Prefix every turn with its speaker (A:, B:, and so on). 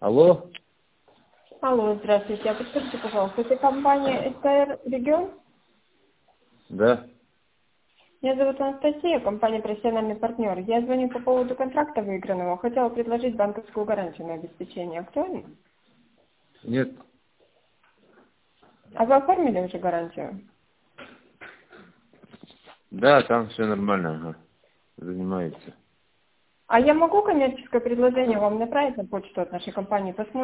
A: Алло?
B: Алло, здравствуйте. А подскажите, пожалуйста, это компания СТР Регион?
A: Да.
B: Меня зовут Анастасия, компания «Профессиональный партнер». Я звоню по поводу контракта выигранного. Хотела предложить банковскую гарантию на обеспечение. Актуально?
A: Нет.
B: А вы оформили уже гарантию?
A: Да, там все нормально, ага. Занимается.
B: А я могу коммерческое предложение вам направить на почту от нашей компании? Посмотрите.